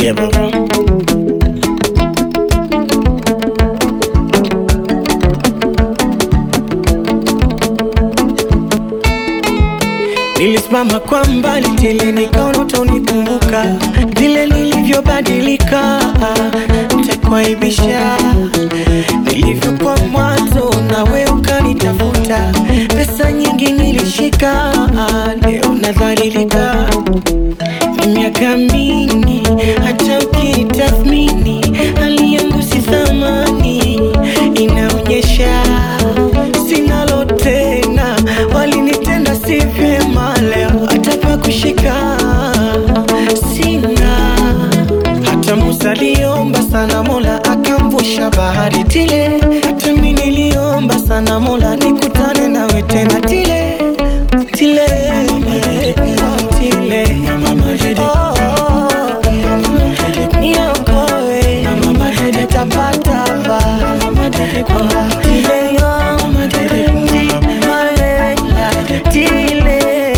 Yeah, baba. Nilisimama kwa mbali tele nikaona utanikumbuka vile nilivyobadilika, nitakuaibisha nilivyokuwa mwanzo na wewe ukanitafuta. Pesa nyingi nilishika, leo nadhalilika. Miaka mingi hata ukitathmini hali yangu si thamani, inaonyesha sinalo tena, walinitenda si vyema. Leo hata pa kushika sina. Hata Musa aliomba sana Mola akamvusha bahari tile, hata mimi niliomba sana Mola nikutane nawe tena tile tile tile. Niokoe tapatapa tile tile.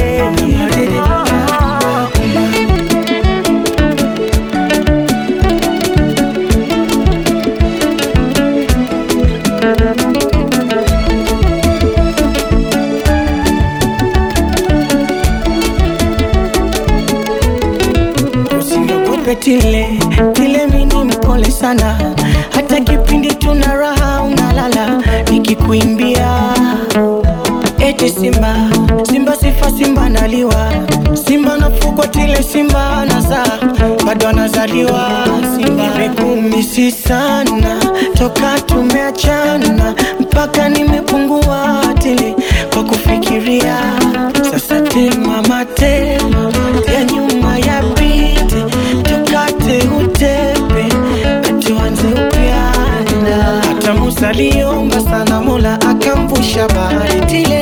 Tile, tile mini mpole sana, hata kipindi tuna raha unalala nikikuimbia. Eti simba, simba sifa simba naliwa, simba nafugwa tile simba anazaa, bado anazaliwa. Simba nimekumisi sana, toka tumeachana mpaka nimepungua tile kwa kufikiria. Sasa tema matema ya nyuma ya pite, tukate utepe atuanze upya. Hata Musa aliomba sana Mola akamvusha bahari tile,